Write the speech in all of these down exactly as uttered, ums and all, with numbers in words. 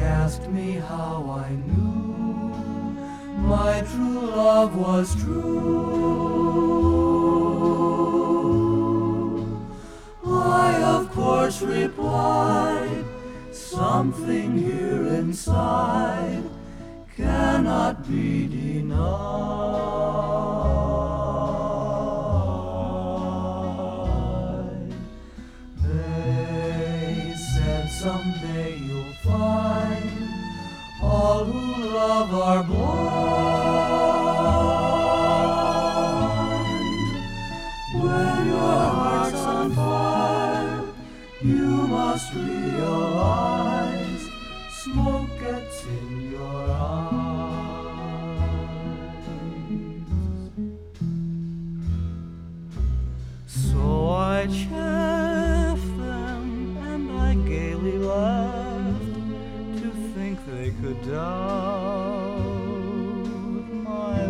asked me how I knew my true love was true, I of course replied, something here inside cannot be denied. They said someday you'll find all who love are blind. When your heart's on fire, you must realize smoke gets in your eyes. So I chaffed them and I gaily laughed to think they could doubt my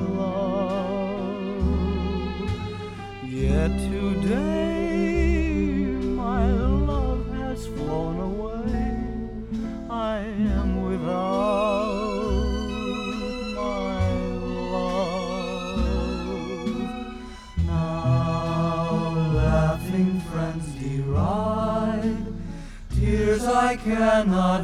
love. Yet today my love has flown away. I am without my love. Now laughing friends deride tears I cannot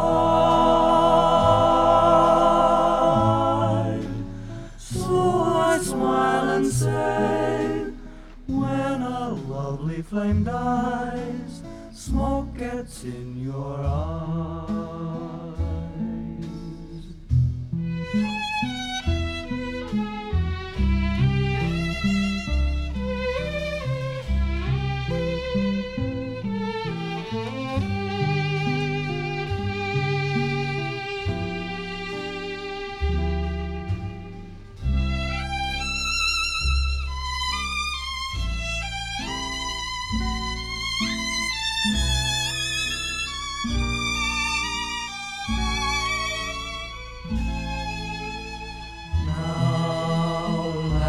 hide. So I smile and say, when a lovely flame dies, smoke gets in your eyes.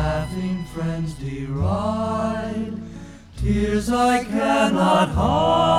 Friends deride tears I cannot hide.